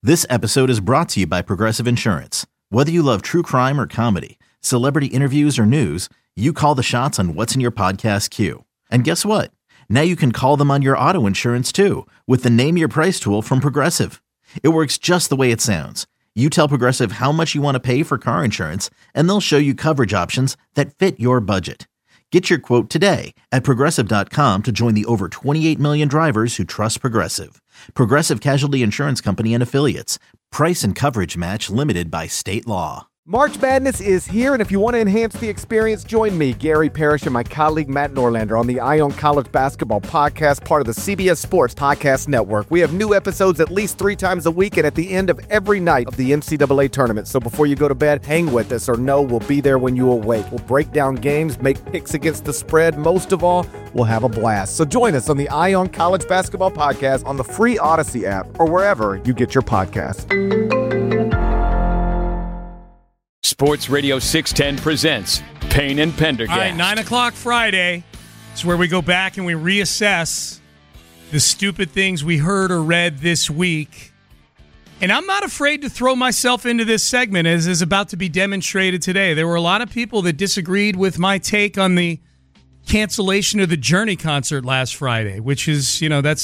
This episode is brought to you by Progressive Insurance. Whether you love true crime or comedy, celebrity interviews or news, you call the shots on what's in your podcast queue. And guess what? Now you can call them on your auto insurance too with the Name Your Price tool from Progressive. It works just the way it sounds. You tell Progressive how much you want to pay for car insurance, and they'll show you coverage options that fit your budget. Get your quote today at Progressive.com to join the over 28 million drivers who trust Progressive. Progressive Casualty Insurance Company and Affiliates. Price and coverage match limited by state law. March Madness is here, and if you want to enhance the experience, join me, Gary Parrish, and my colleague Matt Norlander on the Eye on College Basketball Podcast, part of the CBS Sports Podcast Network. We have new episodes at least 3 times a week and at the end of every night of the NCAA tournament. So before you go to bed, hang with us, or know we'll be there when you awake. We'll break down games, make picks against the spread. Most of all, we'll have a blast. So join us on the Eye on College Basketball Podcast on the free Odyssey app or wherever you get your podcasts. Sports Radio 610 presents Payne and Pendergast. All right, 9 o'clock Friday is where we go back and we reassess the stupid things we heard or read this week. And I'm not afraid to throw myself into this segment, as is about to be demonstrated today. There were a lot of people that disagreed with my take on the cancellation of the Journey concert last Friday, which is,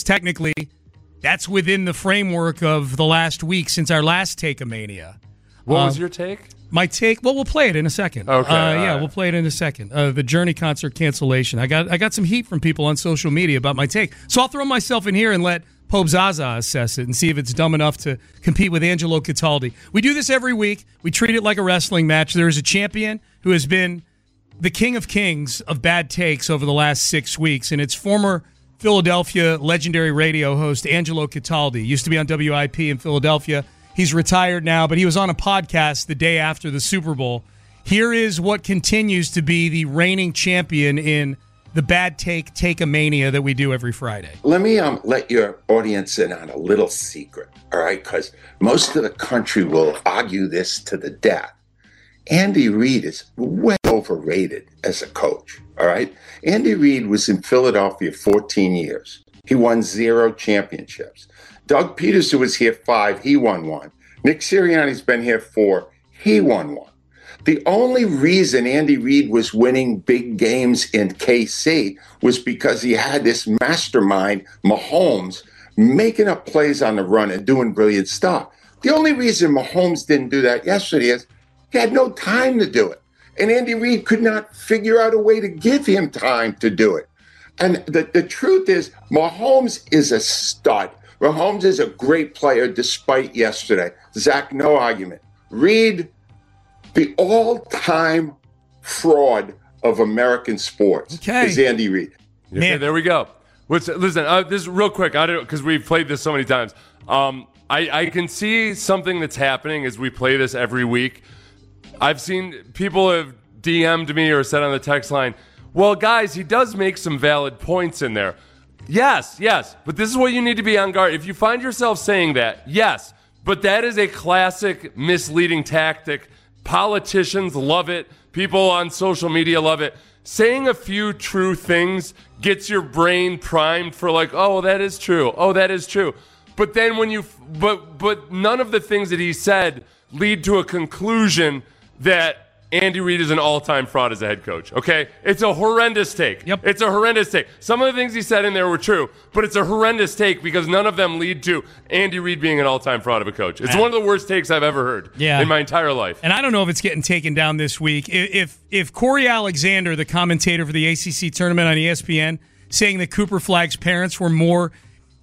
that's within the framework of the last week since our last Take-A-Mania. What was your take? My take, well, we'll play it in a second. Okay. We'll play it in a second. The Journey concert cancellation. I got some heat from people on social media about my take. So I'll throw myself in here and let Pope Zaza assess it and see if it's dumb enough to compete with Angelo Cataldi. We do this every week. We treat it like a wrestling match. There is a champion who has been the king of kings of bad takes over the last 6 weeks, and it's former Philadelphia legendary radio host Angelo Cataldi. Used to be on WIP in Philadelphia. He's retired now, but he was on a podcast the day after the Super Bowl. Here is what continues to be the reigning champion in the bad take-a-mania that we do every Friday. Let me let your audience in on a little secret, all right? Because most of the country will argue this to the death. Andy Reid is way overrated as a coach, all right? Andy Reid was in Philadelphia 14 years. He won 0 championships. Doug Peterson was here 5, he won 1. Nick Sirianni's been here 4, he won 1. The only reason Andy Reid was winning big games in KC was because he had this mastermind, Mahomes, making up plays on the run and doing brilliant stuff. The only reason Mahomes didn't do that yesterday is he had no time to do it. And Andy Reid could not figure out a way to give him time to do it. And the truth is, Mahomes is a stud. Mahomes is a great player despite yesterday. Zach, no argument. Reid, the all-time fraud of American sports is Andy Reid. Okay, there we go. Listen, this is real quick, because we've played this so many times. I can see something that's happening as we play this every week. I've seen people have DM'd me or said on the text line, well, guys, he does make some valid points in there. Yes, but this is what you need to be on guard. If you find yourself saying that, yes, but that is a classic misleading tactic. Politicians love it. People on social media love it. Saying a few true things gets your brain primed for like, oh, that is true. Oh, that is true. But then but none of the things that he said lead to a conclusion that Andy Reid is an all-time fraud as a head coach, okay? It's a horrendous take. Yep. It's a horrendous take. Some of the things he said in there were true, but it's a horrendous take because none of them lead to Andy Reid being an all-time fraud of a coach. It's one of the worst takes I've ever heard in my entire life. And I don't know if it's getting taken down this week. If Corey Alexander, the commentator for the ACC tournament on ESPN, saying that Cooper Flagg's parents were more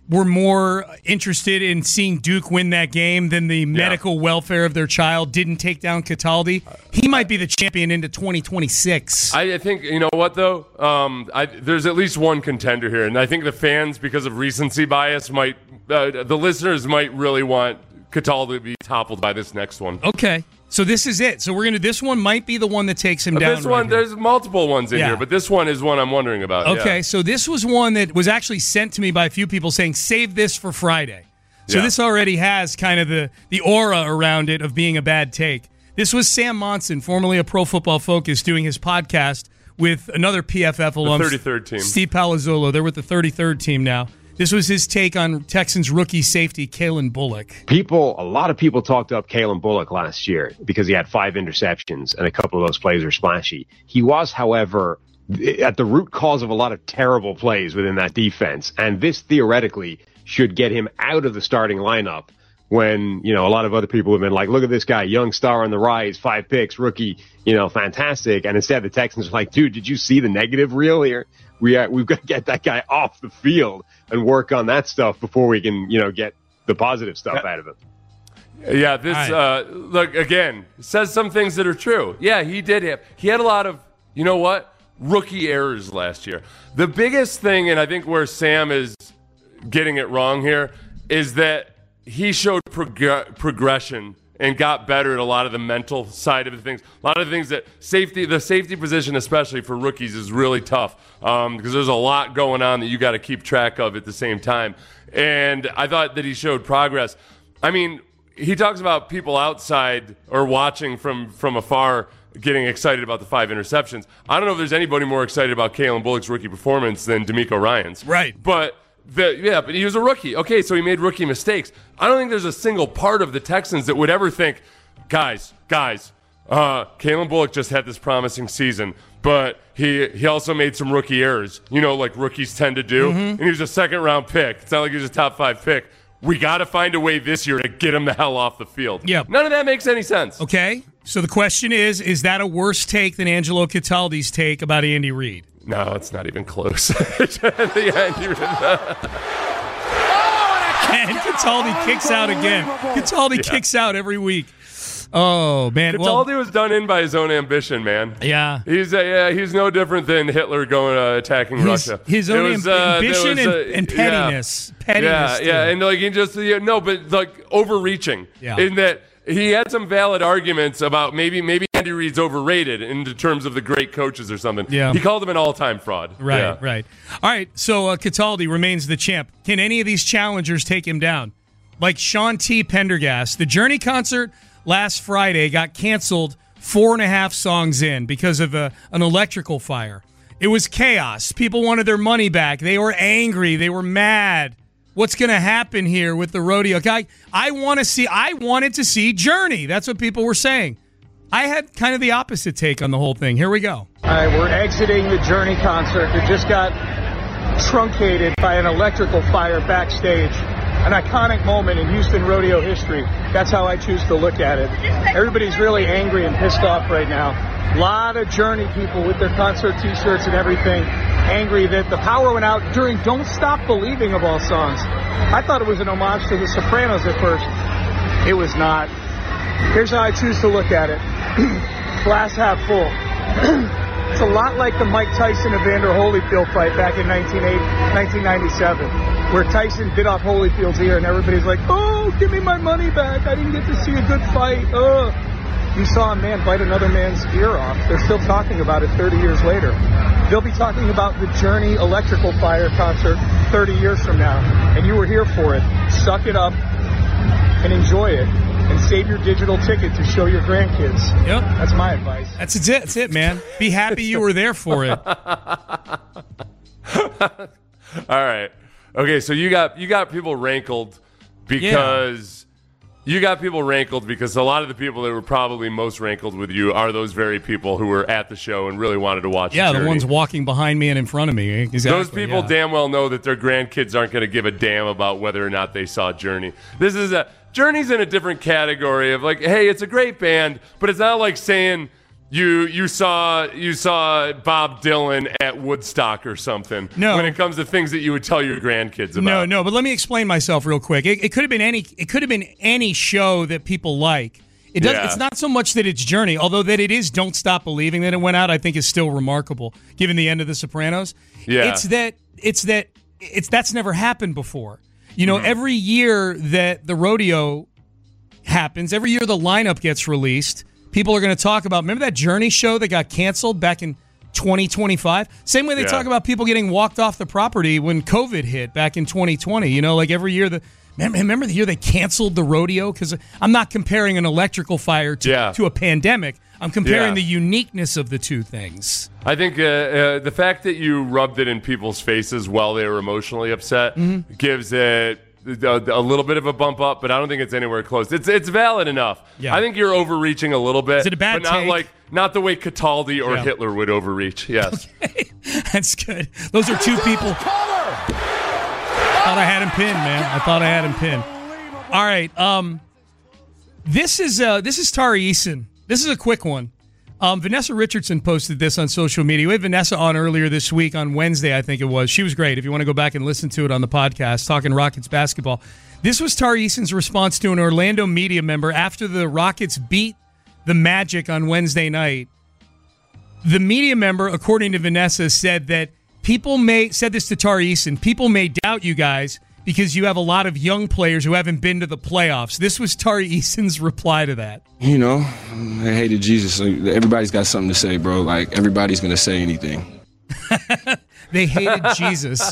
interested in seeing Duke win that game than the medical welfare of their child didn't take down Cataldi, he might be the champion into 2026. I think, you know what, though? There's at least one contender here, and I think the fans, because of recency bias, the listeners might really want Cataldi to be toppled by this next one. Okay. So this is it. So this one might be the one that takes him down. This one, there's multiple ones in here, but this one is one I'm wondering about. Okay, so this was one that was actually sent to me by a few people saying, save this for Friday. So this already has kind of the aura around it of being a bad take. This was Sam Monson, formerly of Pro Football Focus, doing his podcast with another PFF alum. The 33rd team. Steve Palazzolo. They're with the 33rd team now. This was his take on Texans rookie safety Kalen Bullock. A lot of people talked up Kalen Bullock last year because he had 5 interceptions and a couple of those plays were splashy. He was, however, at the root cause of a lot of terrible plays within that defense. And this theoretically should get him out of the starting lineup when, a lot of other people have been like, look at this guy, young star on the rise, 5 picks, rookie, fantastic. And instead the Texans are like, dude, did you see the negative reel here? We've got to get that guy off the field and work on that stuff before we can, get the positive stuff out of him. Yeah, this, look, again, says some things that are true. Yeah, he had a lot of, rookie errors last year. The biggest thing, and I think where Sam is getting it wrong here, is that he showed progression and got better at a lot of the mental side of the things. A lot of the things that the safety position, especially for rookies, is really tough because there's a lot going on that you got to keep track of at the same time. And I thought that he showed progress. I mean, he talks about people outside or watching from afar getting excited about the 5 interceptions. I don't know if there's anybody more excited about Kalen Bullock's rookie performance than D'Amico Ryans. Right. But he was a rookie. Okay, so he made rookie mistakes. I don't think there's a single part of the Texans that would ever think, guys, Kalen Bullock just had this promising season, but he also made some rookie errors, like rookies tend to do. Mm-hmm. And he was a second-round pick. It's not like he was a top 5 pick. We got to find a way this year to get him the hell off the field. Yep. None of that makes any sense. Okay, so the question is that a worse take than Angelo Cataldi's take about Andy Reid? No, it's not even close. And Cataldi kicks out again. Cataldi kicks out every week. Oh, man. Cataldi was done in by his own ambition, man. Yeah. He's no different than Hitler going attacking Russia. His own ambition and pettiness. Yeah. Pettiness. Yeah. And he just, but overreaching. Yeah. In that he had some valid arguments about maybe Andy Reid's overrated in terms of the great coaches or something. Yeah. He called him an all-time fraud. Right. All right, so Cataldi remains the champ. Can any of these challengers take him down? Like Sean T. Pendergast. The Journey concert last Friday got canceled 4.5 songs in because of an electrical fire. It was chaos. People wanted their money back. They were angry. They were mad. What's going to happen here with the rodeo guy? I wanted to see Journey. That's what people were saying. I had kind of the opposite take on the whole thing. Here we go. All right, we're exiting the Journey concert that just got truncated by an electrical fire backstage. An iconic moment in Houston rodeo history. That's how I choose to look at it. Everybody's really angry and pissed off right now. A lot of Journey people with their concert t-shirts and everything, angry that the power went out during Don't Stop Believing of all songs. I thought it was an homage to The Sopranos at first. It was not. Here's how I choose to look at it. Glass half full. It's a lot like the Mike Tyson Evander Holyfield fight back in 1997, where Tyson bit off Holyfield's ear and everybody's like, oh, give me my money back. I didn't get to see a good fight. You saw a man bite another man's ear off. They're still talking about it 30 years later. They'll be talking about the Journey Electrical Fire concert 30 years from now, and you were here for it. Suck it up and enjoy it. And save your digital ticket to show your grandkids. Yep. That's my advice. That's it, man. Be happy you were there for it. All right. Okay, so you got people rankled because a lot of the people that were probably most rankled with you are those very people who were at the show and really wanted to watch. Yeah, the ones walking behind me and in front of me. Exactly, those people damn well know that their grandkids aren't going to give a damn about whether or not they saw Journey. Journey's in a different category of like, hey, it's a great band, but it's not like saying you saw Bob Dylan at Woodstock or something. No. When it comes to things that you would tell your grandkids about. No, but let me explain myself real quick. It could have been any show that people like. It's not so much that it's Journey, although that it is Don't Stop Believing that it went out, I think is still remarkable given the end of The Sopranos. Yeah. That's never happened before. Every year that the rodeo happens, every year the lineup gets released, people are going to talk about, remember that Journey show that got canceled back in 2025? Same way they talk about people getting walked off the property when COVID hit back in 2020. Like every year Remember the year they canceled the rodeo? Because I'm not comparing an electrical fire to a pandemic. I'm comparing the uniqueness of the two things. I think the fact that you rubbed it in people's faces while they were emotionally upset gives it a little bit of a bump up, but I don't think it's anywhere close. It's valid enough. Yeah. I think you're overreaching a little bit. Is it a bad but take? Not the way Cataldi or Hitler would overreach. Yes. Okay. That's good. Those are two people. Thought I had him pinned, man. I thought I had him pinned. All right. This is Tari Eason. This is a quick one. Vanessa Richardson posted this on social media. We had Vanessa on earlier this week on Wednesday, I think it was. She was great. If you want to go back and listen to it on the podcast, talking Rockets basketball. This was Tari Eason's response to an Orlando media member after the Rockets beat the Magic on Wednesday night. The media member, according to Vanessa, said that said this to Tari Eason, people may doubt you guys because you have a lot of young players who haven't been to the playoffs. This was Tari Eason's reply to that. You know, I hated Jesus. Everybody's got something to say, bro. Like, everybody's going to say anything. They hated Jesus.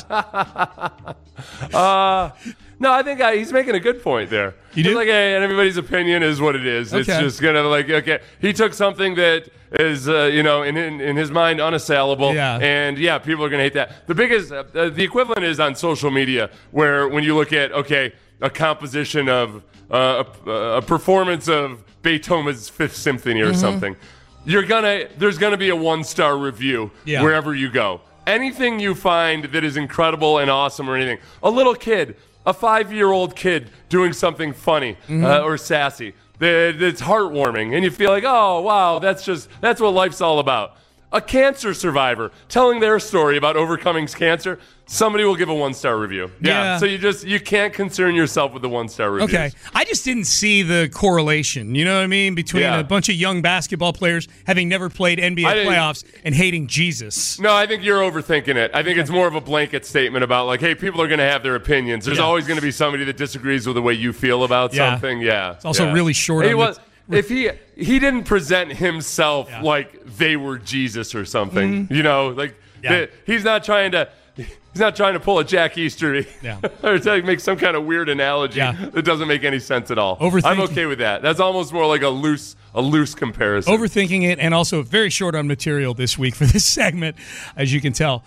No, I think he's making a good point there. You do? It's like, hey, and everybody's opinion is what it is. Okay. It's just going to, okay, he took something that is, in his mind unassailable. Yeah. And, people are going to hate that. The biggest, the equivalent is on social media, where when you look at, a composition of a performance of Beethoven's Fifth Symphony or something, there's going to be a 1-star review wherever you go. Anything you find that is incredible and awesome or anything, a little kid, a 5-year-old kid doing something funny or sassy, that's heartwarming, and you feel like, oh, wow, that's what life's all about. A cancer survivor telling their story about overcoming cancer, somebody will give a 1-star review. Yeah. So you can't concern yourself with the 1-star reviews. Okay. I just didn't see the correlation, you know what I mean, between a bunch of young basketball players having never played NBA playoffs and hating Jesus. No, I think you're overthinking it. I think it's more of a blanket statement about, like, hey, people are going to have their opinions. There's always going to be somebody that disagrees with the way you feel about something. Yeah. It's also really short on if he didn't present himself like they were Jesus or something, he's not trying to pull a Jack Eastery or to make some kind of weird analogy that doesn't make any sense at all. I'm okay with that. That's almost more like a loose comparison. Overthinking it, and also very short on material this week for this segment, as you can tell.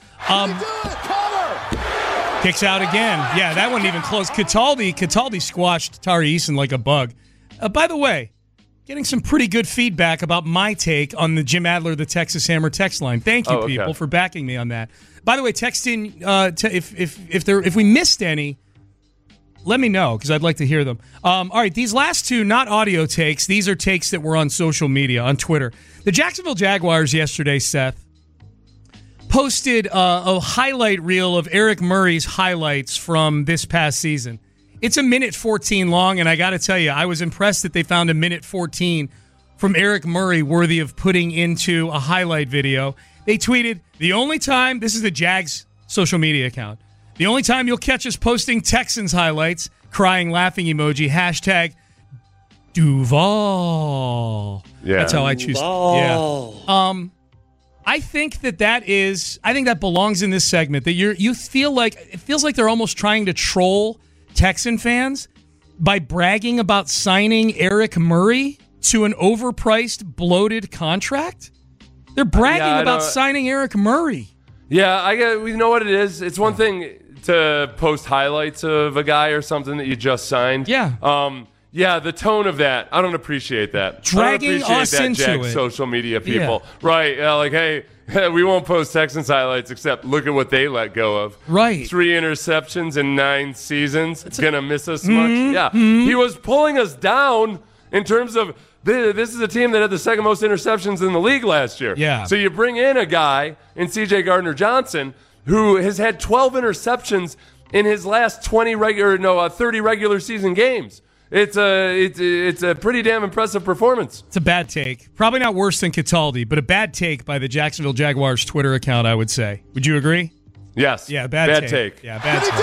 Kicks out again. Yeah, that wasn't even close. Cataldi squashed Tari Eason like a bug. By the way, getting some pretty good feedback about my take on the Jim Adler, the Texas Hammer text line. Thank you, people, for backing me on that. By the way, text in if we missed any, let me know, because I'd like to hear them. All right, these last two, not audio takes. These are takes that were on social media, on Twitter. The Jacksonville Jaguars yesterday, Seth, posted a highlight reel of Eric Murray's highlights from this past season. It's a minute 14 long, and I got to tell you, I was impressed that they found a minute 14 from Eric Murray worthy of putting into a highlight video. They tweeted, the only time, this is the Jags social media account, the only time you'll catch us posting Texans highlights, crying, laughing emoji, hashtag Duval. Yeah. That's how I choose. Duval. Yeah. I think that belongs in this segment, that you feel like, it feels like they're almost trying to troll Texan fans by bragging about signing Eric Murray to an overpriced, bloated contract. They're bragging about signing Eric Murray. Yeah, you know what it is? It's one thing to post highlights of a guy or something that you just signed. Yeah. The tone of that, I don't appreciate that. Dragging us into Jack it. Social media people. Yeah. Right. Like, hey, we won't post Texans highlights except look at what they let go of. Right. 3 interceptions in 9 seasons. It's going to miss us much. Yeah. He was pulling us down in terms of this is a team that had the second most interceptions in the league last year. Yeah. So you bring in a guy in C.J. Gardner-Johnson who has had 12 interceptions in his last 30 regular season games. It's a pretty damn impressive performance. It's a bad take. Probably not worse than Cataldi, but a bad take by the Jacksonville Jaguars Twitter account, I would say. Would you agree? Yes. Yeah, bad take. Yeah, bad take.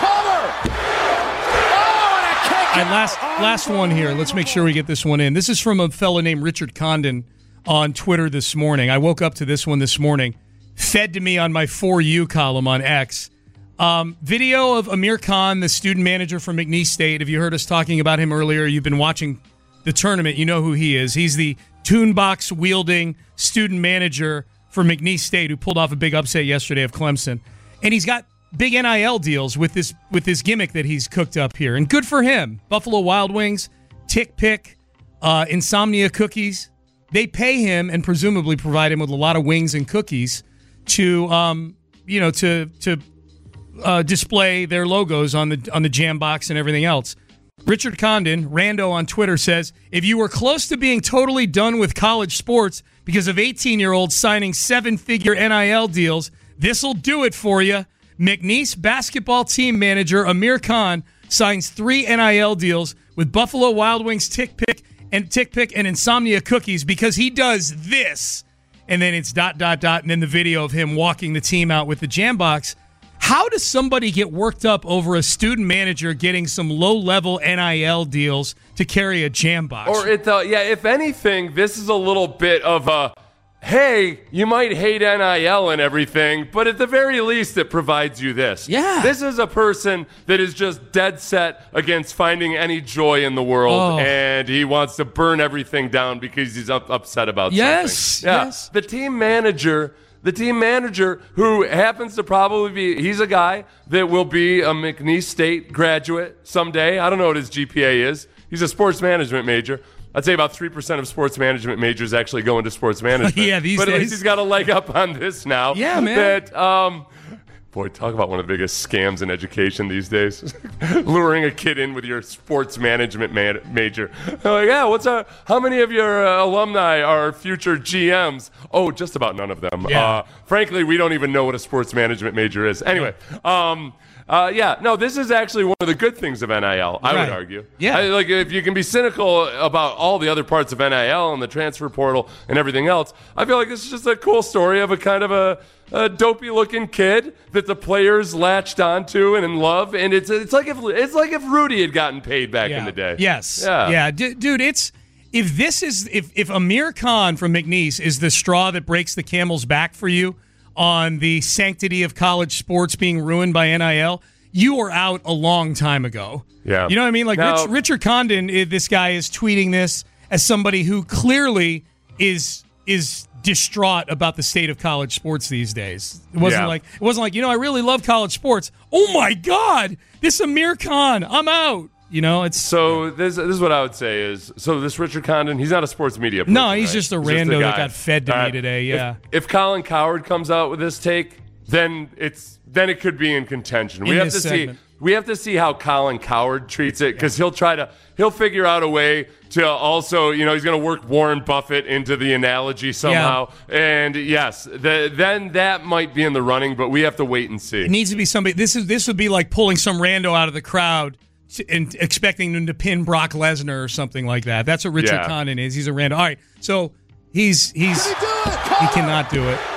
All right, last one here. Let's make sure we get this one in. This is from a fellow named Richard Condon on Twitter this morning. I woke up to this one this morning, fed to me on my For You column on X. Video of Amir Khan, the student manager from McNeese State. If you heard us talking about him earlier, you've been watching the tournament, you know who he is. He's the toonbox-wielding student manager for McNeese State who pulled off a big upset yesterday of Clemson. And he's got big NIL deals with this gimmick that he's cooked up here. And good for him. Buffalo Wild Wings, Tick Pick, Insomnia Cookies. They pay him and presumably provide him with a lot of wings and cookies to display their logos on the jam box and everything else. Richard Condon, Rando on Twitter, says, if you were close to being totally done with college sports because of 18-year-olds signing 7-figure NIL deals, this'll do it for you. McNeese basketball team manager Amir Khan signs 3 NIL deals with Buffalo Wild Wings Tick Pick and Insomnia Cookies because he does this. And then it's ... and then the video of him walking the team out with the jam box. How does somebody get worked up over a student manager getting some low-level NIL deals to carry a jam box? Or if anything, this is a little bit of a, hey, you might hate NIL and everything, but at the very least, it provides you this. Yeah. This is a person that is just dead set against finding any joy in the world, and he wants to burn everything down because he's upset about something. Yes. The team manager who happens to probably be, he's a guy that will be a McNeese State graduate someday. I don't know what his GPA is. He's a sports management major. I'd say about 3% of sports management majors actually go into sports management. Yeah, these but days. At least he's got a leg up on this now. Yeah, man. That, boy, talk about one of the biggest scams in education these days. Luring a kid in with your sports management major. Like, yeah, how many of your alumni are future GMs? Oh, just about none of them. Yeah. Frankly, we don't even know what a sports management major is. Anyway, this is actually one of the good things of NIL, I would argue. Yeah. Like, if you can be cynical about all the other parts of NIL and the transfer portal and everything else, I feel like this is just a cool story of a kind of a dopey-looking kid that the players latched onto and in love, and it's like if Rudy had gotten paid back in the day. Yes. Yeah. Dude, if Amir Khan from McNeese is the straw that breaks the camel's back for you on the sanctity of college sports being ruined by NIL, you are out a long time ago. Yeah. You know what I mean? Like now, Richard Condon, this guy is tweeting this as somebody who clearly is distraught about the state of college sports these days. It wasn't like I really love college sports. Oh my God, this Amir Khan, I'm out. So this is what I would say is, so this Richard Condon, he's not a sports media person. No, he's just a rando that got fed to me today. Yeah. If Colin Cowherd comes out with this take, then it could be in contention. We have to see how Colin Cowherd treats it, because he'll figure out a way to also, he's going to work Warren Buffett into the analogy somehow. Yeah. And yes, then that might be in the running, but we have to wait and see. It needs to be somebody. This would be like pulling some rando out of the crowd and expecting them to pin Brock Lesnar or something like that. That's what Richard Condon is. He's a rando. All right, so he cannot do it.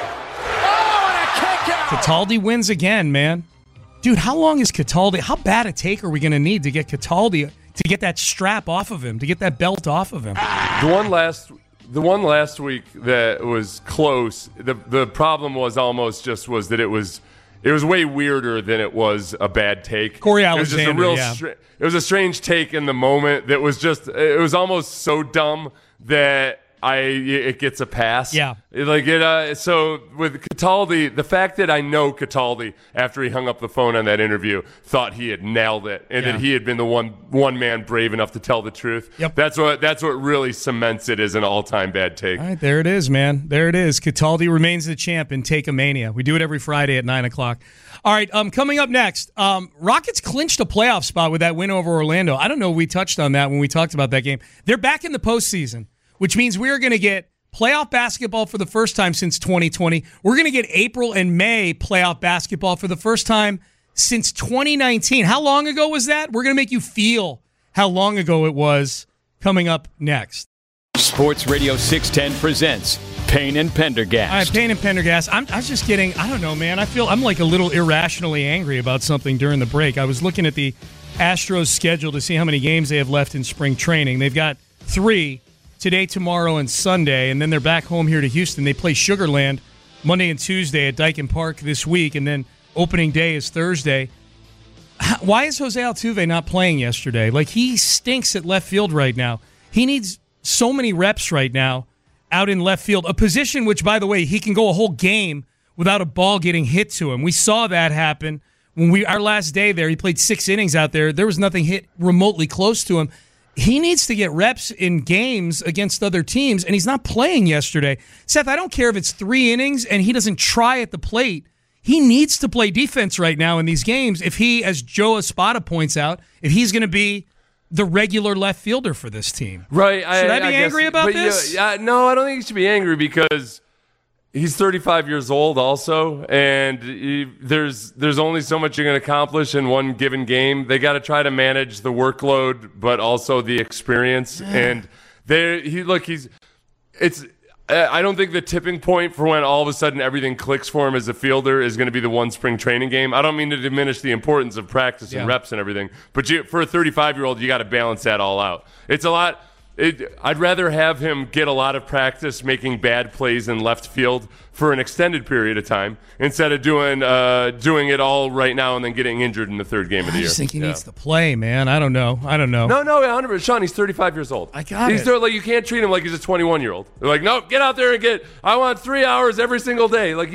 Cataldi wins again, man. Dude, how long is Cataldi? How bad a take are we going to need to get Cataldi to get that strap off of him, to get that belt off of him? The one last week that was close. The problem was that it was way weirder than it was a bad take. Corey Alexander, it was a strange take in the moment that was it was almost so dumb that it gets a pass. Yeah. So with Cataldi, the fact that I know Cataldi, after he hung up the phone on that interview, thought he had nailed it and that he had been the one man brave enough to tell the truth. Yep. That's what really cements it as an all-time bad take. All right, there it is, man. There it is. Cataldi remains the champ in Take-A-Mania. We do it every Friday at 9 o'clock. All right, coming up next, Rockets clinched a playoff spot with that win over Orlando. I don't know if we touched on that when we talked about that game. They're back in the postseason, which means we are going to get playoff basketball for the first time since 2020. We're going to get April and May playoff basketball for the first time since 2019. How long ago was that? We're going to make you feel how long ago it was, coming up next. Sports Radio 610 presents Payne and Pendergast. All right, Payne and Pendergast. I was just getting, I don't know, man. I'm like a little irrationally angry about something during the break. I was looking at the Astros schedule to see how many games they have left in spring training. They've got 3 today, tomorrow, and Sunday, and then they're back home here to Houston. They play Sugar Land Monday and Tuesday at Dyken Park this week, and then opening day is Thursday. Why is Jose Altuve not playing yesterday? Like, he stinks at left field right now. He needs so many reps right now out in left field, a position which, by the way, he can go a whole game without a ball getting hit to him. We saw that happen when our last day there. He played 6 innings out there. There was nothing hit remotely close to him. He needs to get reps in games against other teams, and he's not playing yesterday. Seth, I don't care if it's 3 innings and he doesn't try at the plate. He needs to play defense right now in these games if he, as Joe Espada points out, if he's going to be the regular left fielder for this team. Right. Should I be angry about this? No, I don't think you should be angry because he's 35 years old also, and there's only so much you're going to accomplish in one given game. They got to try to manage the workload, but also the experience. Yeah. And I don't think the tipping point for when all of a sudden everything clicks for him as a fielder is going to be the one spring training game. I don't mean to diminish the importance of practice and reps and everything, but for a 35-year-old, you got to balance that all out. It's a lot. I'd rather have him get a lot of practice making bad plays in left field for an extended period of time instead of doing it all right now and then getting injured in the third game of the year. I just think he needs to play, man. I don't know. No, 100%. Sean, he's 35 years old. I got it. Like, you can't treat him like he's a 21-year-old. They're like, no, get out there and I want 3 hours every single day. Like,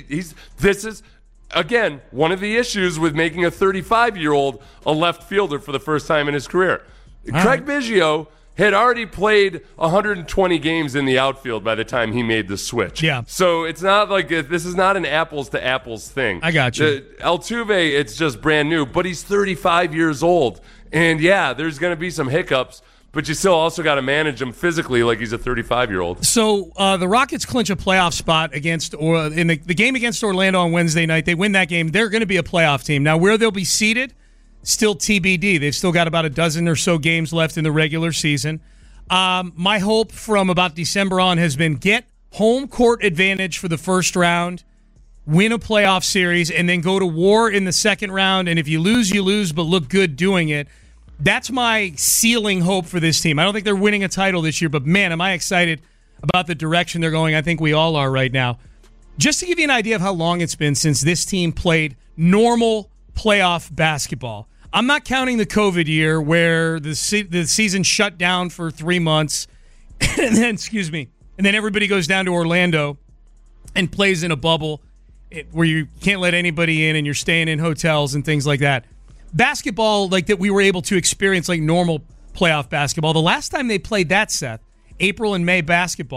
this is, again, one of the issues with making a 35-year-old a left fielder for the first time in his career. Craig Biggio had already played 120 games in the outfield by the time he made the switch. Yeah. So it's not like this is not an apples-to-apples thing. I got you. Altuve, it's just brand new, but he's 35 years old. And, yeah, there's going to be some hiccups, but you still also got to manage him physically like he's a 35-year-old. So the Rockets clinch a playoff spot in the game against Orlando on Wednesday night. They win that game. They're going to be a playoff team. Now, where they'll be seated, still TBD. They've still got about a dozen or so games left in the regular season. My hope from about December on has been get home court advantage for the first round, win a playoff series, and then go to war in the second round. And if you lose, you lose, but look good doing it. That's my ceiling hope for this team. I don't think they're winning a title this year, but, man, am I excited about the direction they're going. I think we all are right now. Just to give you an idea of how long it's been since this team played normal playoff basketball. I'm not counting the COVID year where the season shut down for 3 months, and then everybody goes down to Orlando and plays in a bubble where you can't let anybody in and you're staying in hotels and things like that. Basketball like that we were able to experience like normal playoff basketball. The last time they played that, Seth, April and May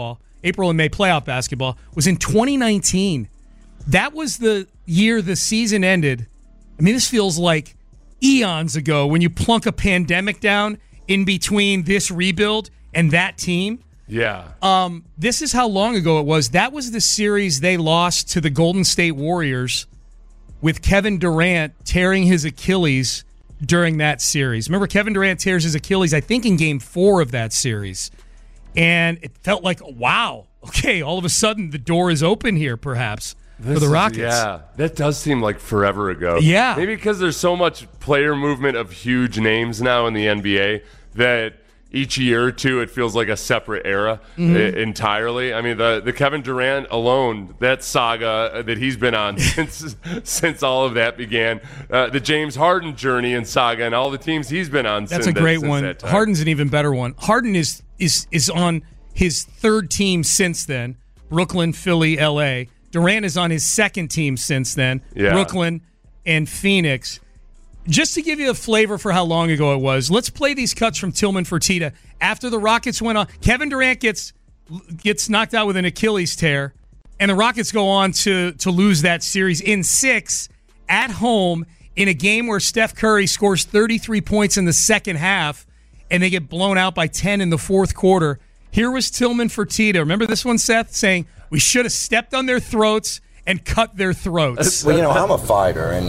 playoff basketball, was in 2019. That was the year the season ended. I mean, this feels like eons ago when you plunk a pandemic down in between this rebuild and that team. Yeah. This is how long ago it was. That was the series they lost to the Golden State Warriors with Kevin Durant tearing his Achilles during that series. Remember, Kevin Durant tears his Achilles, I think, in Game 4 of that series. And it felt like, wow, okay, all of a sudden the door is open here, perhaps. For the Rockets. Yeah, that does seem like forever ago. Yeah. Maybe because there's so much player movement of huge names now in the NBA that each year or two it feels like a separate era entirely. I mean, the Kevin Durant alone, that saga that he's been on since all of that began, the James Harden journey and saga and all the teams he's been on That's a great one. Harden's an even better one. Harden is on his third team since then, Brooklyn, Philly, L.A., Durant is on his second team since then, Brooklyn and Phoenix. Just to give you a flavor for how long ago it was, let's play these cuts from Tillman Fertitta. After the Rockets went on, Kevin Durant gets knocked out with an Achilles tear, and the Rockets go on to lose that series in 6 at home in a game where Steph Curry scores 33 points in the second half, and they get blown out by 10 in the fourth quarter. Here was Tillman Fertitta. Remember this one, Seth, saying, we should have stepped on their throats and cut their throats. Well, I'm a fighter, and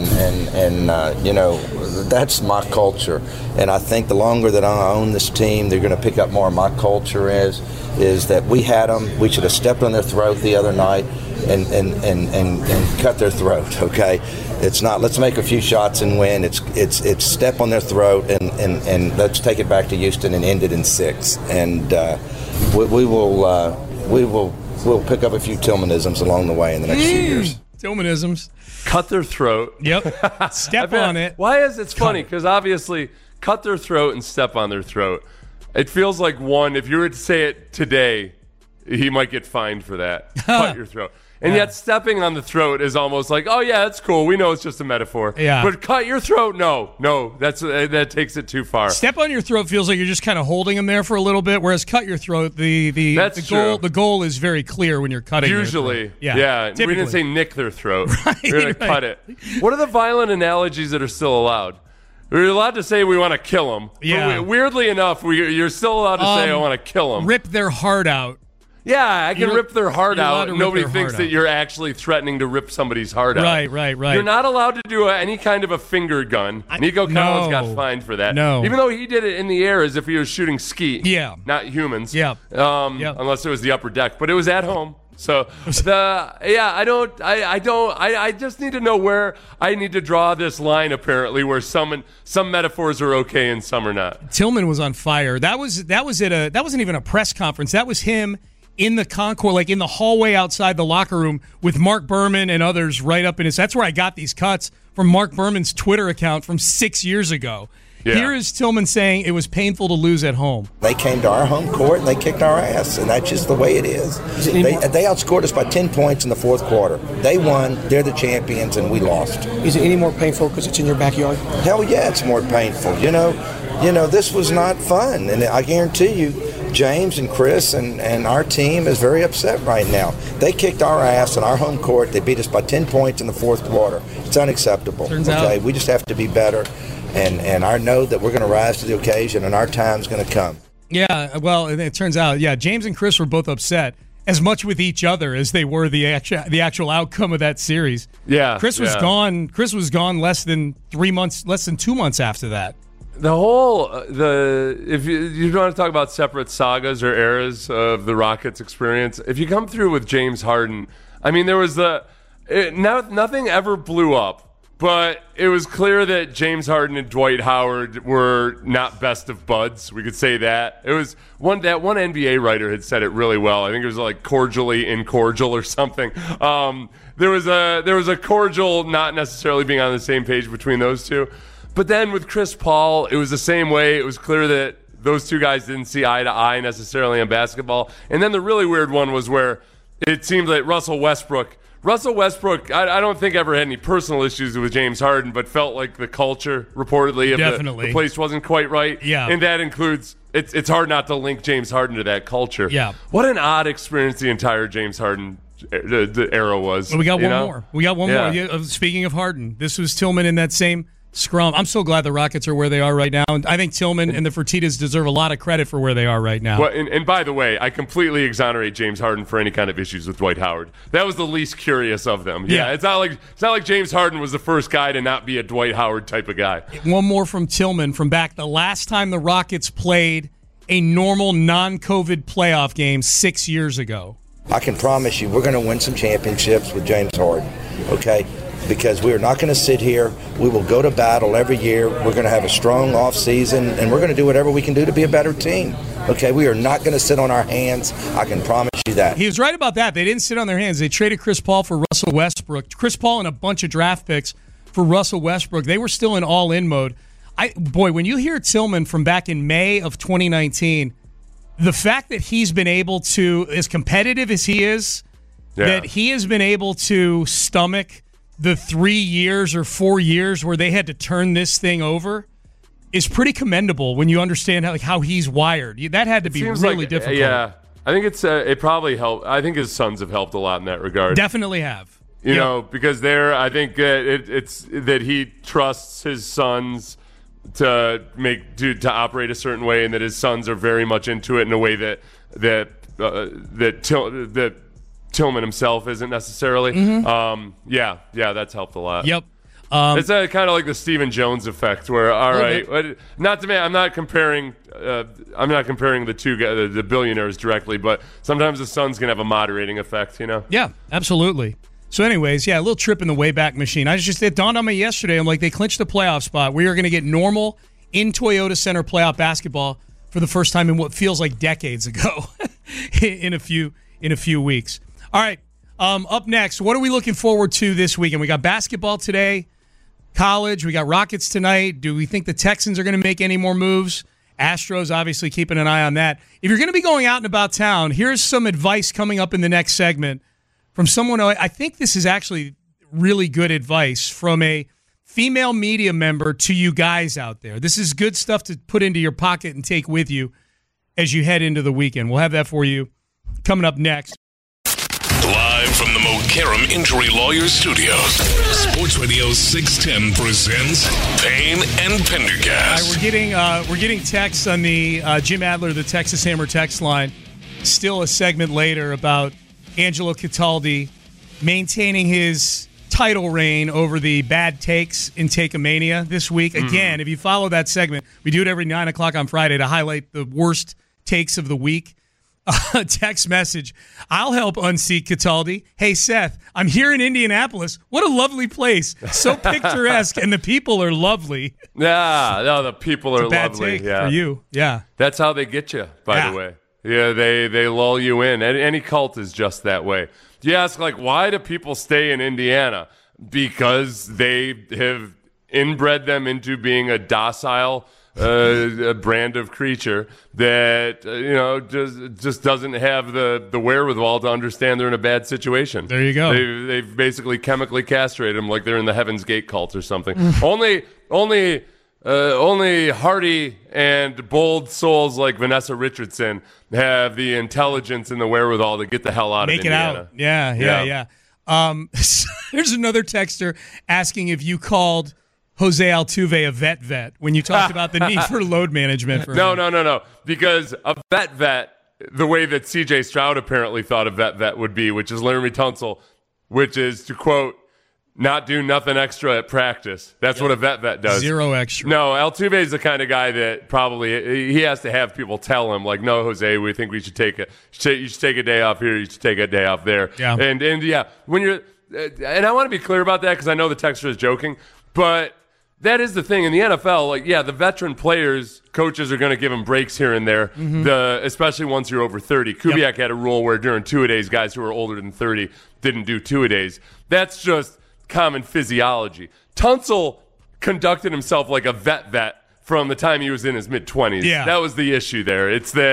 that's my culture. And I think the longer that I own this team, they're going to pick up more of my culture is that we had them. We should have stepped on their throat the other night and cut their throat, okay? It's not, let's make a few shots and win. It's step on their throat and let's take it back to Houston and end it in 6. And we'll pick up a few Tillmanisms along the way in the next few years. Tillmanisms. Cut their throat. Yep. Step on it. Why is it's funny? Because obviously, cut their throat and step on their throat. It feels like one, if you were to say it today, he might get fined for that. Cut your throat. And yet stepping on the throat is almost like, oh, yeah, that's cool. We know it's just a metaphor. Yeah. But cut your throat, no, that takes it too far. Step on your throat feels like you're just kind of holding them there for a little bit, whereas cut your throat, the goal is very clear when you're cutting Usually. their throat. Yeah. We didn't say nick their throat. Right, We're going to cut it. What are the violent analogies that are still allowed? We're allowed to say we want to kill them. Yeah. Weirdly enough, you're still allowed to say I want to kill them. Rip their heart out. Yeah, I can rip their heart out. Nobody thinks that out. you're actually threatening to rip somebody's heart out. Right. You're not allowed to do any kind of a finger gun. Nico Collins got fined for that. No. Even though he did it in the air as if he was shooting skeet. Yeah. Not humans. Yeah. Unless it was the upper deck. But it was at home. So I just need to know where I need to draw this line, apparently, where some metaphors are okay and some are not. Tillman was on fire. That wasn't even a press conference. That was him in the concourse, like in the hallway outside the locker room with Mark Berman and others right up in his. That's where I got these cuts from Mark Berman's Twitter account from 6 years ago. Yeah. Here is Tillman saying it was painful to lose at home. They came to our home court and they kicked our ass, and that's just the way it is. They outscored us by 10 points in the fourth quarter. They won, they're the champions, and we lost. Is it any more painful because it's in your backyard? Hell yeah, it's more painful. You know, this was not fun, and I guarantee you, James and Chris and our team is very upset right now. They kicked our ass in our home court. They beat us by 10 points in the fourth quarter. It's unacceptable. Turns out. We just have to be better. And I know that we're going to rise to the occasion, and our time's going to come. Yeah, well, it turns out, James and Chris were both upset as much with each other as they were the actual outcome of that series. Yeah, Chris was gone. Chris was gone less than 2 months after that. The whole if you want to talk about separate sagas or eras of the Rockets experience, if you come through with James Harden, I mean, there was nothing ever blew up. But it was clear that James Harden and Dwight Howard were not best of buds. We could say that. It was one NBA writer had said it really well. I think it was like cordially incordial or something. There was a cordial not necessarily being on the same page between those two. But then with Chris Paul, it was the same way. It was clear that those two guys didn't see eye to eye necessarily on basketball. And then the really weird one was where it seemed like Russell Westbrook, I don't think ever had any personal issues with James Harden, but felt like the culture, reportedly, of the place wasn't quite right. Yeah. And that includes, it's hard not to link James Harden to that culture. Yeah. What an odd experience the entire James Harden the era was. We got one more. Yeah, speaking of Harden, this was Tillman in that same scrum. I'm so glad the Rockets are where they are right now. And I think Tillman and the Fertittas deserve a lot of credit for where they are right now. Well, and by the way, I completely exonerate James Harden for any kind of issues with Dwight Howard. That was the least curious of them. Yeah, it's not like James Harden was the first guy to not be a Dwight Howard type of guy. One more from Tillman from back the last time the Rockets played a normal non-COVID playoff game 6 years ago. I can promise you we're going to win some championships with James Harden, okay? Because we are not going to sit here. We will go to battle every year. We're going to have a strong off season, and we're going to do whatever we can do to be a better team. Okay, we are not going to sit on our hands. I can promise you that. He was right about that. They didn't sit on their hands. They traded Chris Paul for Russell Westbrook. Chris Paul and a bunch of draft picks for Russell Westbrook. They were still in all-in mode. When you hear Tillman from back in May of 2019, the fact that he's been able to, as competitive as he is, that he has been able to stomach the 3 years or 4 years where they had to turn this thing over is pretty commendable when you understand how he's wired. That had to be really difficult. Yeah, I think it probably helped. I think his sons have helped a lot in that regard. Definitely have. You know, because I think it's that he trusts his sons to operate a certain way, and that his sons are very much into it in a way that Tillman himself isn't necessarily. Mm-hmm. Yeah, that's helped a lot. Yep. It's kind of like the Stephen Jones effect, where I'm not comparing the two guys, the billionaires directly, but sometimes the sons can have a moderating effect. You know? Yeah, absolutely. So, anyways, a little trip in the Wayback Machine. it dawned on me yesterday. I'm like, they clinched a playoff spot. We are going to get normal in Toyota Center playoff basketball for the first time in what feels like decades ago in a few weeks. All right, Up next, what are we looking forward to this weekend? We got basketball today, college. We got Rockets tonight. Do we think the Texans are going to make any more moves? Astros, obviously, keeping an eye on that. If you're going to be going out and about town, here's some advice coming up in the next segment from someone. I think this is actually really good advice from a female media member to you guys out there. This is good stuff to put into your pocket and take with you as you head into the weekend. We'll have that for you coming up next. Live from the Mokaram Injury Lawyers Studios, Sports Radio 610 presents Payne and Pendergast. We're getting texts on the Jim Adler, the Texas Hammer text line. Still a segment later about Angelo Cataldi maintaining his title reign over the bad takes in Takeomania this week. Again, if you follow that segment, we do it every 9 o'clock on Friday to highlight the worst takes of the week. Text message, I'll help unseat Cataldi. Hey, Seth, I'm here in Indianapolis. What a lovely place. So picturesque, and the people are lovely. Yeah, no, the people are it's a bad lovely. Take yeah. for you. Yeah. That's how they get you, by the way. Yeah, they lull you in. Any cult is just that way. You ask, why do people stay in Indiana? Because they have inbred them into being a docile a brand of creature that just doesn't have the wherewithal to understand they're in a bad situation. There you go. They've basically chemically castrated them like they're in the Heaven's Gate cult or something. Only hardy and bold souls like Vanessa Richardson have the intelligence and the wherewithal to get the hell out of Indiana. Make it out. Yeah. There's another texter asking if you called Jose Altuve a vet when you talked about the need for load management for him. No. Because a vet, the way that C.J. Stroud apparently thought a vet would be, which is Laremy Tunsil, which is, to quote, not do nothing extra at practice. That's what a vet does. Zero extra. No, Altuve is the kind of guy that probably he has to have people tell him, no, Jose, we think we should you should take a day off here, you should take a day off there. Yeah. And when you're, and I want to be clear about that because I know the texter is joking, but that is the thing in the NFL. The veteran players, coaches are going to give them breaks here and there, especially once you're over 30. Kubiak had a rule where during two-a-days, guys who were older than 30 didn't do two-a-days. That's just common physiology. Tunsil conducted himself like a vet from the time he was in his mid-20s. Yeah. That was the issue there.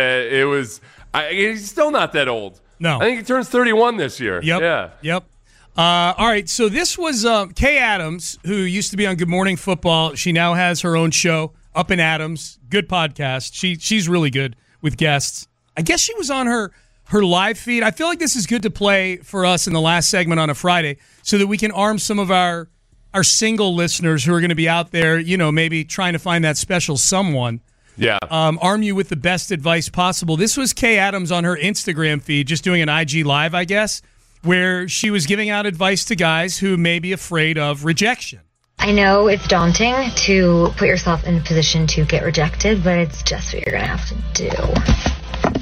He's still not that old. No. I think he turns 31 this year. Yep. Yeah. Yep. All right, so this was Kay Adams, who used to be on Good Morning Football. She now has her own show, Up and Adams. Good podcast. She's really good with guests. I guess she was on her live feed. I feel like this is good to play for us in the last segment on a Friday so that we can arm some of our single listeners who are going to be out there, maybe trying to find that special someone. Yeah. Arm you with the best advice possible. This was Kay Adams on her Instagram feed, just doing an IG Live, I guess, where she was giving out advice to guys who may be afraid of rejection. I know it's daunting to put yourself in a position to get rejected, but it's just what you're going to have to do.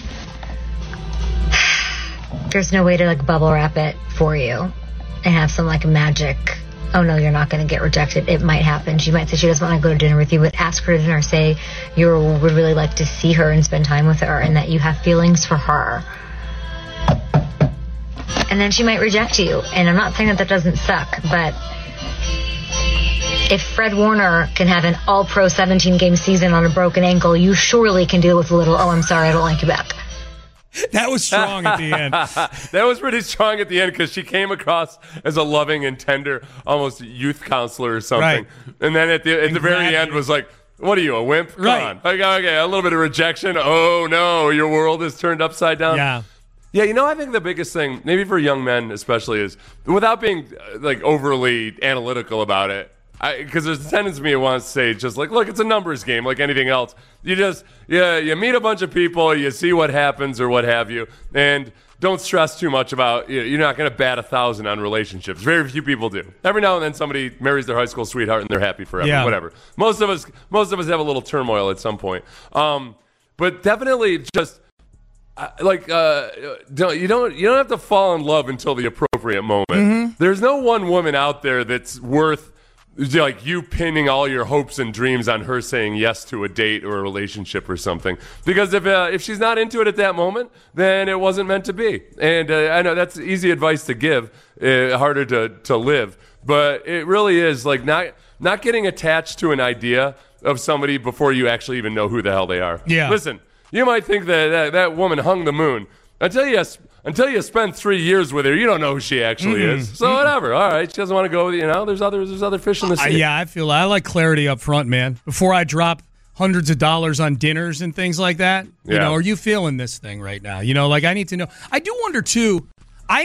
There's no way to bubble wrap it for you and have some magic, oh no, you're not going to get rejected. It might happen. She might say she doesn't want to go to dinner with you, but ask her to dinner. Say you would really like to see her and spend time with her and that you have feelings for her. And then she might reject you. And I'm not saying that doesn't suck, but if Fred Warner can have an all-pro 17-game season on a broken ankle, you surely can deal with a little, oh, I'm sorry, I don't like you back. That was strong at the end. That was pretty strong at the end because she came across as a loving and tender, almost youth counselor or something. Right. And then at the very end was like, what are you, a wimp? Come on. Okay, a little bit of rejection. Oh, no, your world is turned upside down. Yeah. Yeah, I think the biggest thing, maybe for young men especially, is without being overly analytical about it, because there's a tendency to me who wants to say just look, it's a numbers game like anything else. You just, you meet a bunch of people, you see what happens or what have you, and don't stress too much about, you're not going to bat 1,000 on relationships. Very few people do. Every now and then somebody marries their high school sweetheart and they're happy forever, whatever. Most of us have a little turmoil at some point. But definitely just, you don't have to fall in love until the appropriate moment. There's no one woman out there that's worth like you pinning all your hopes and dreams on her saying yes to a date or a relationship or something. Because if she's not into it at that moment, then it wasn't meant to be. And I know that's easy advice to give, harder to live. But it really is like not getting attached to an idea of somebody before you actually even know who the hell they are. Yeah. Listen, you might think that woman hung the moon. Until you spend 3 years with her, you don't know who she actually is. So whatever. All right, she doesn't want to go with you. There's other fish in the sea. I like clarity up front, man. Before I drop hundreds of dollars on dinners and things like that. You know, are you feeling this thing right now? Like I need to know. I do wonder too. I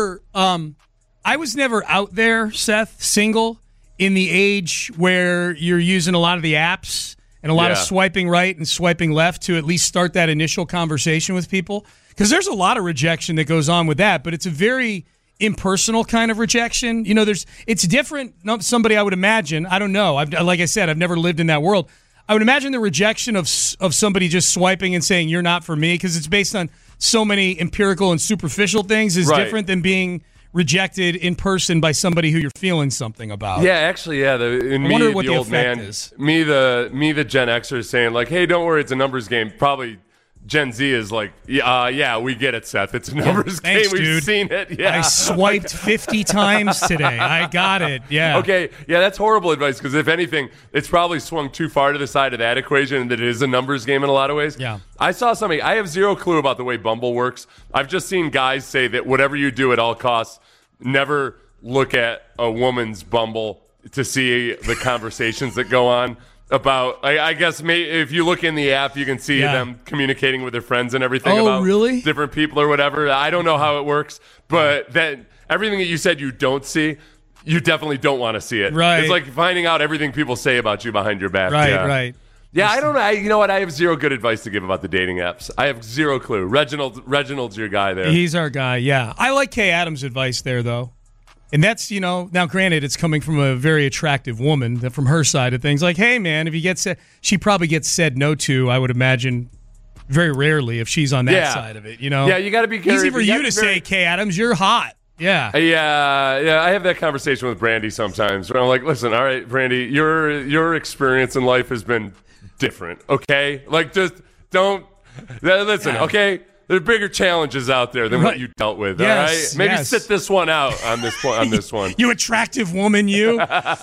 was never out there, Seth, single in the age where you're using a lot of the apps and a lot of swiping right and swiping left to at least start that initial conversation with people. Because there's a lot of rejection that goes on with that, but it's a very impersonal kind of rejection. It's different. Somebody I would imagine, I don't know. Like I said, I've never lived in that world. I would imagine the rejection of somebody just swiping and saying you're not for me, because it's based on so many empirical and superficial things, is different than being rejected in person by somebody who you're feeling something about. Yeah, actually, yeah. I wonder what the old man is. Me, the Gen Xer is saying like, "Hey, don't worry, it's a numbers game." Probably Gen Z is like, yeah, we get it, Seth. It's a numbers game. We've dude. seen it. Yeah. I swiped 50 times today. I got it. Yeah. Okay. Yeah, that's horrible advice because if anything, it's probably swung too far to the side of that equation and that it is a numbers game in a lot of ways. Yeah. I saw something. I have zero clue about the way Bumble works. I've just seen guys say that whatever you do at all costs, never look at a woman's Bumble to see the conversations that go on. About, I guess, if you look in the app, you can see them communicating with their friends and everything about really? different people or whatever. I don't know how it works, but that everything that you said you don't see, you definitely don't want to see it. Right. It's like finding out everything people say about you behind your back. Right. Yeah, I don't know. You know what? I have zero good advice to give about the dating apps. I have zero clue. Reginald's your guy there. He's our guy, yeah. I like Kay Adams' advice there, though. And that's, now granted, it's coming from a very attractive woman, from her side of things. Like, hey, man, if you get said, she probably gets said no to, I would imagine, very rarely if she's on that side of it, Yeah, you got to be careful. Easy for you to say, Kay Adams, you're hot. Yeah. Yeah. I have that conversation with Brandy sometimes where I'm like, listen, all right, Brandy, your experience in life has been different, okay? Like, just don't, listen, okay? There are bigger challenges out there than what you dealt with, all right? Maybe sit this one out on this point. On this one, you attractive woman, you.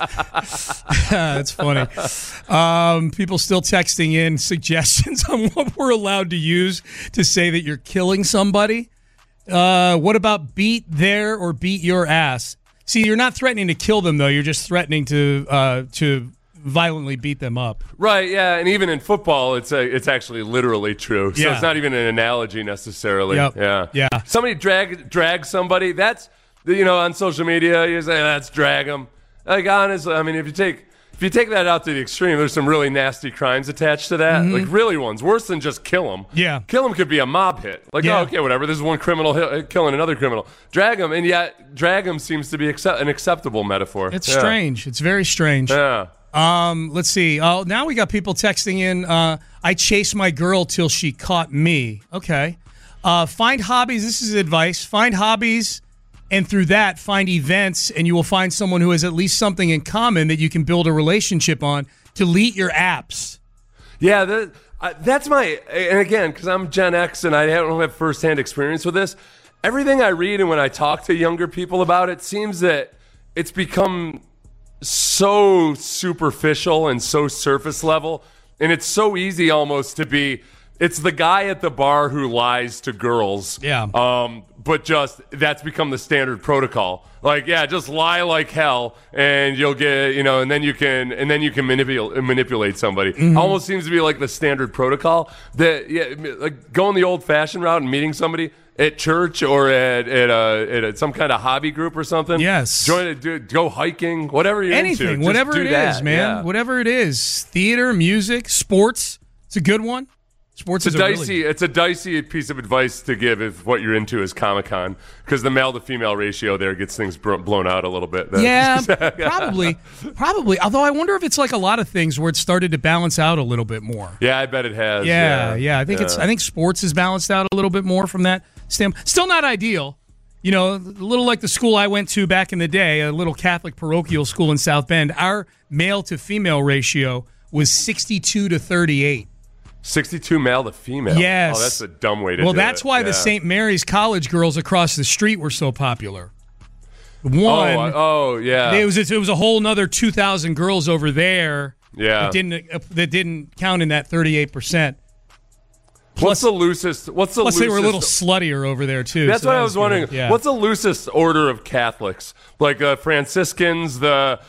That's funny. People still texting in suggestions on what we're allowed to use to say that you're killing somebody. What about beat their or beat your ass? See, you're not threatening to kill them though. You're just threatening to violently beat them up. Right, yeah, and even in football, it's actually literally true. So it's not even an analogy necessarily. Yep. Yeah. Somebody drag somebody. That's on social media. You say that's drag them. Like honestly, I mean, if you take that out to the extreme, there's some really nasty crimes attached to that. Like really ones worse than just kill them. Yeah, kill them could be a mob hit. Like okay, whatever. This is one criminal killing another criminal. Drag them, and yet drag them seems to be an acceptable metaphor. It's strange. It's very strange. Yeah. Let's see. Oh, now we got people texting in. I chased my girl till she caught me. Okay. Find hobbies. This is advice. Find hobbies, and through that, find events, and you will find someone who has at least something in common that you can build a relationship on. Delete your apps. Yeah, that's my. And again, because I'm Gen X and I don't have firsthand experience with this, everything I read and when I talk to younger people about it, seems that it's become so superficial and so surface level, and it's so easy almost to be it's the guy at the bar who lies to girls, but just that's become the standard protocol. Like, just lie like hell and you'll get, and then you can manipulate somebody. Almost seems to be like the standard protocol that like going the old fashioned route and meeting somebody at church or at some kind of hobby group or something. Yes. Go hiking, whatever you're anything, into. whatever it is, man. Yeah. Whatever it is. Theater, music, sports. It's a good one. Sports it's a dicey piece of advice to give if what you're into is Comic-Con, because the male to female ratio there gets things blown out a little bit. Yeah, probably. Although I wonder if it's like a lot of things where it started to balance out a little bit more. Yeah, I bet it has. Yeah. I think sports is balanced out a little bit more from that standpoint. Still not ideal. you know, a little like the school I went to back in the day, a little Catholic parochial school in South Bend, our male to female ratio was 62 to 38. 62 male to female. Yes. Oh, that's a dumb way to do it. Well, that's why the St. Mary's College girls across the street were so popular. It was a whole nother 2,000 girls over there. Yeah. That didn't count in that 38%. What's the loosest? Plus, they were a little sluttier over there too. That's what I was wondering. Yeah. What's the loosest order of Catholics? Like Franciscans,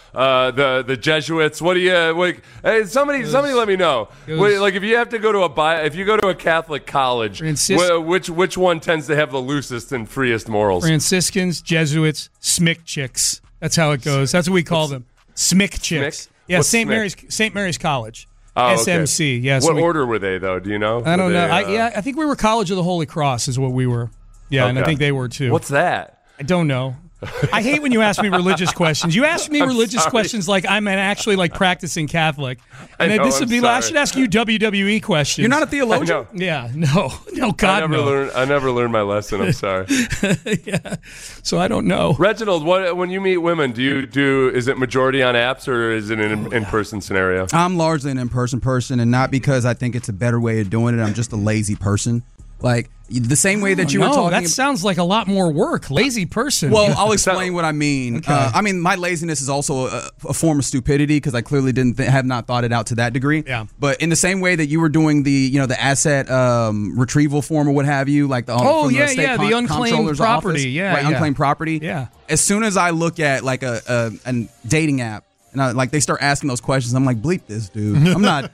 the Jesuits. What do you? Hey, somebody let me know. Like if you have to go to if you go to a Catholic college, which one tends to have the loosest and freest morals? Franciscans, Jesuits, SMIC chicks. That's how it goes. That's what we call them. SMIC chicks. Yeah, St. Mary's College. Oh, SMC, okay. yes. What order were they, though? Do you know? I don't know. I think we were College of the Holy Cross is what we were. Yeah, and I think they were, too. What's that? I don't know. I hate when you ask me religious questions. You ask me religious questions like I'm actually like practicing Catholic. And this would be like, I should ask you WWE questions. You're not a theologian? Yeah, no, God, no. I never learned my lesson. I'm sorry. Yeah, so I don't know. Reginald, when you meet women, is it majority on apps or is it an in-person scenario? I'm largely an in-person person, and not because I think it's a better way of doing it. I'm just a lazy person. Like, the same way that you were talking that sounds like a lot more work. Lazy person. Well, I'll explain what I mean. Okay. My laziness is also a form of stupidity because I clearly have not thought it out to that degree. Yeah. But in the same way that you were doing the asset retrieval form or what have you, like the the unclaimed property. Office, unclaimed property. Yeah. As soon as I look at like a dating app, and they start asking those questions, I'm like, bleep this, dude. I'm not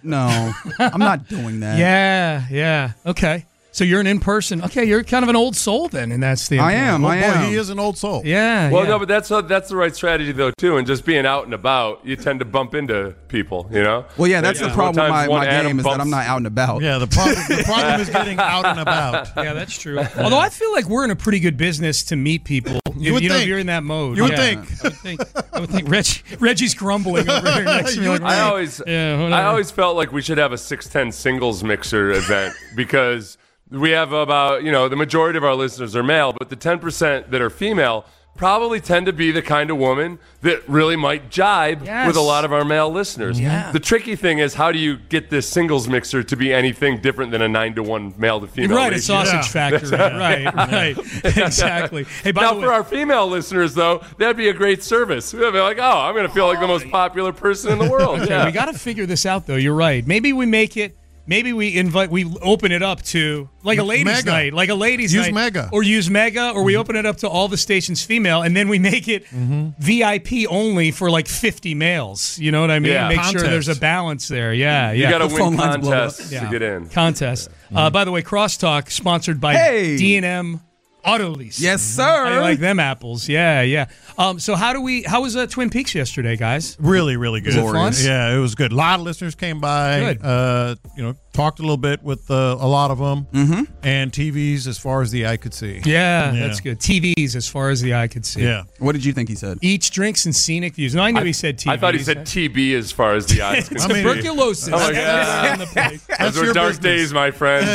doing that. Yeah. Okay. So you're an in-person. Okay, you're kind of an old soul then, and that's the. I am. He is an old soul. Yeah. Well, no, but that's the right strategy though too, and just being out and about, you tend to bump into people, you know. Well, yeah, that's the problem with my game is that I'm not out and about. Yeah, the problem is getting out and about. Yeah, that's true. Although I feel like we're in a pretty good business to meet people. You would think. If you're in that mode. You would think. I would think. Reggie's grumbling over here next to me. I always felt like we should have a 610 singles mixer event because. We have about, the majority of our listeners are male, but the 10% that are female probably tend to be the kind of woman that really might jibe with a lot of our male listeners. Yeah. The tricky thing is, how do you get this singles mixer to be anything different than a 9-to-1 male to female? Right, a sausage factory. Right. Exactly. Hey, for our female listeners, though, that'd be a great service. We'd be like, I'm going to feel like the most popular person in the world. Okay, we got to figure this out, though. You're right. Maybe we make it. Maybe we open it up to like a ladies' night, use Mega, or we open it up to all the stations female, and then we make it VIP only for like 50 males. You know what I mean? Yeah. Make sure there's a balance there. Yeah. You got to win contests to get in. Contest. By the way, Crosstalk sponsored by D&M Auto Lease. Yes, sir. I like them apples. Yeah. So how was Twin Peaks yesterday, guys? Really, really good. Was it fun? Yeah, it was good. A lot of listeners came by. Good. Talked a little bit with a lot of them. Mm-hmm. And TVs as far as the eye could see. Yeah, that's good. TVs as far as the eye could see. Yeah. What did you think he said? Eats, drinks, and scenic views. No, I knew he said TVs. I thought he said TB as far as the eyes could see. Tuberculosis. Oh, those were dark days, my friend.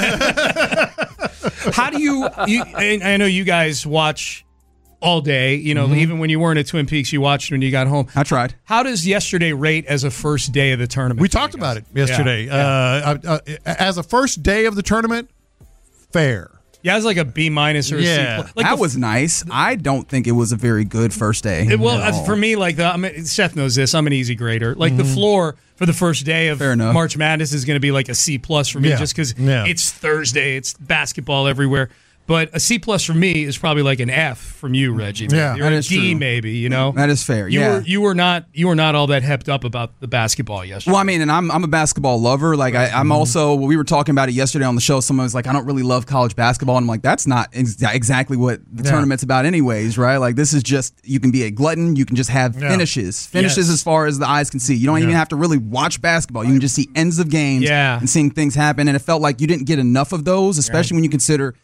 How do you I know you guys watch all day, even when you weren't at Twin Peaks, you watched when you got home. I tried. How does yesterday rate as a first day of the tournament? We talked about it yesterday. Yeah. As a first day of the tournament, fair. Yeah, it was like a B- or a C+. That was nice. I don't think it was a very good first day. For me, Seth knows this. I'm an easy grader. The floor for the first day of March Madness is going to be like a C+ for me just because it's Thursday. It's basketball everywhere. But a C+ for me is probably like an F from you, Reggie. Yeah, you're a D, maybe. That is fair. You were not all that hepped up about the basketball yesterday. Well, I mean, and I'm a basketball lover. Like I'm also. We were talking about it yesterday on the show. Someone was like, "I don't really love college basketball," and I'm like, "That's not exactly what the tournament's about, anyways, right? Like this is just you can be a glutton. You can just have finishes as far as the eyes can see. You don't even have to really watch basketball. You can just see ends of games and seeing things happen. And it felt like you didn't get enough of those, especially when you consider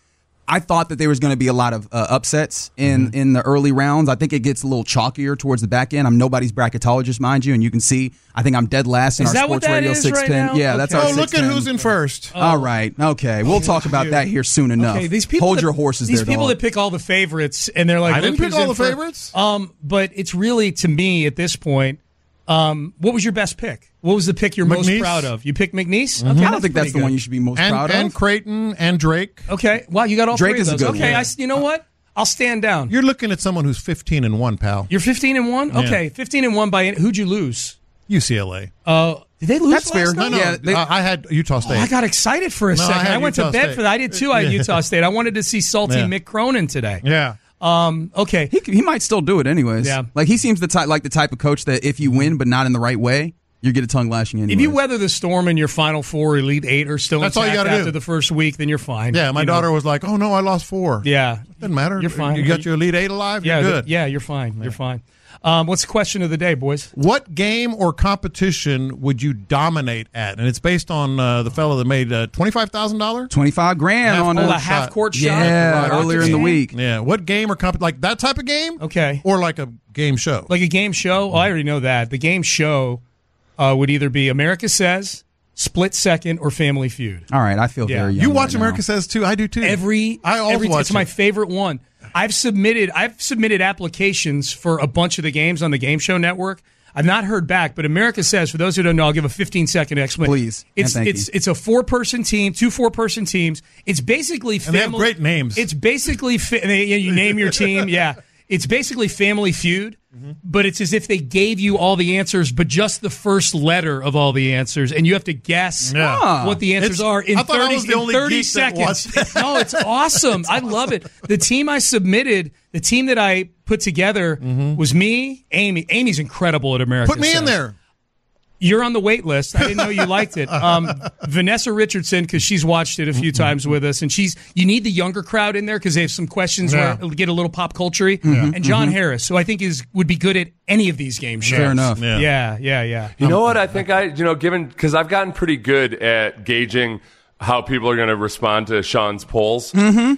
I thought that there was going to be a lot of upsets in the early rounds. I think it gets a little chalkier towards the back end. I'm nobody's bracketologist, mind you, and you can see I think I'm dead last in our Sports Radio 610. Right yeah, that's our 610. Look at who's in first. All right. Okay. We'll talk about that here soon enough. Okay, these people Hold your horses these there, people dog. that pick all the favorites, and they're like, I didn't look pick who's all in the first. favorites. But it's really, to me, at this point, what was your best pick? What was the pick you're most McNeese. proud of? You picked McNeese? Okay, I don't think that's the one you should be most proud of. And Creighton and Drake. Okay. Wow, you got all Drake three of is a those. good Okay, one. you know what? I'll stand down. You're looking at someone who's 15-1, pal. You're 15-1? Yeah. Okay, 15-1 by who'd you lose? UCLA. Did they lose That's fair. last night? No, Yeah, I had Utah State. I got excited for a No, I second. had I went Utah to bed State. for that. I did too. I had Yeah. Utah State. I wanted to see salty Yeah. Mick Cronin today. Yeah. Okay. He might still do it anyways. Yeah. Like he seems the type of coach that if you win but not in the right way, you get a tongue lashing anyways. If you weather the storm and your Final Four, Elite Eight are still That's all you intact gotta after do. the first week, then you're fine. Yeah, my daughter was like, "Oh no, I lost 4." Yeah. Doesn't matter. You're fine. You got your Elite Eight alive. Yeah, You're good. You're fine. You're fine. What's the question of the day, boys? What game or competition would you dominate at? And it's based on the fellow that made $25,000. $25,000 on a a half court shot. Yeah, earlier in the week. Yeah, what game or like that type of game? Okay. Or like a game show? Like a game show? Oh, I already know that. The game show would either be America Says, Split Second, or Family Feud. All right, I feel very young. You watch right America now. Says too? I do too. I always watch It's my it. favorite one. I've submitted applications for a bunch of the games on the Game Show Network. I've not heard back, but America Says, for those who don't know, I'll give a 15-second explanation. Please, and thank you. It's a 4-person team, 2 4-person teams. It's basically And they have great names. It's basically you name your team, yeah. It's basically Family Feud, but it's as if they gave you all the answers, but just the first letter of all the answers, and you have to guess what the answers are in I thought I was the only 30 geek that seconds. watched it. No, it's awesome. I love it. The team I submitted, the team that I put together was me, Amy. Amy's incredible at America Put me in Says. there. You're on the wait list. I didn't know you liked it. Vanessa Richardson, because she's watched it a few times with us, and you need the younger crowd in there because they have some questions where it'll get a little pop culture-y. And John Harris, who I think would be good at any of these game shows. Fair enough. Yeah. You know what? I think given because I've gotten pretty good at gauging how people are going to respond to Sean's polls.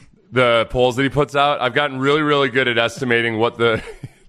The polls that he puts out, I've gotten really, really good at estimating what the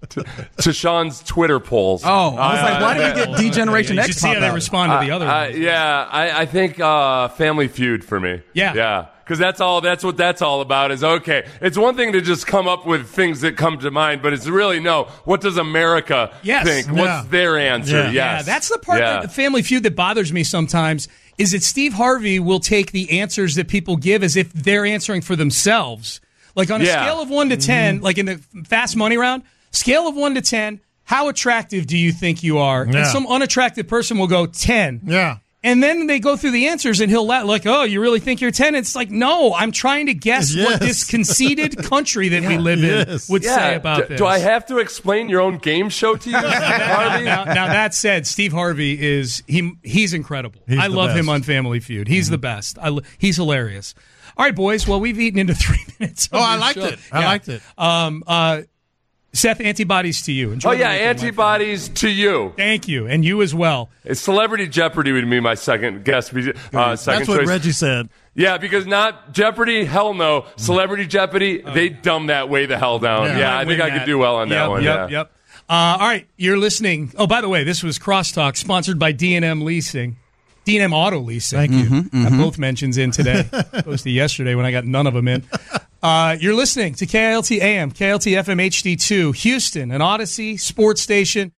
to Sean's Twitter polls. Oh, I was like, why did we get D-Generation You X should see pop how they out? respond to the other ones. I think Family Feud for me. Yeah. Because that's what that's all about is, okay, it's one thing to just come up with things that come to mind, but it's really, what does America think? Yeah. What's their answer? Yeah. Yeah, that's the part of the Family Feud that bothers me sometimes is that Steve Harvey will take the answers that people give as if they're answering for themselves. Like on a scale of 1 to 10, like in the Fast Money round, scale of 1 to 10, how attractive do you think you are? Yeah. And some unattractive person will go 10. Yeah. And then they go through the answers and he'll like, oh, you really think you're 10? It's like, no, I'm trying to guess what this conceited country that we live in would say about this. Do I have to explain your own game show to you, Harvey? Now that said, Steve Harvey he's incredible. I love him on Family Feud. He's the best. He's hilarious. All right, boys. Well, we've eaten into 3 minutes. Oh, I liked it. I liked it. Seth, antibodies to you. Enjoy Oh, the yeah, weekend, antibodies to you. Thank you. And you as well. Celebrity Jeopardy would be my second guess. Second That's what choice. Reggie said. Yeah, because not Jeopardy, hell no. Celebrity Jeopardy, they dumb that way the hell down. Yeah, I think I could do well on that one. Yep. All right, you're listening. Oh, by the way, this was Crosstalk, sponsored by D&M Leasing. D&M Auto Leasing. Thank you. Got both mentions in today. Opposed to yesterday when I got none of them in. You're listening to KILT AM, KILT FM HD2, Houston, an Odyssey sports station.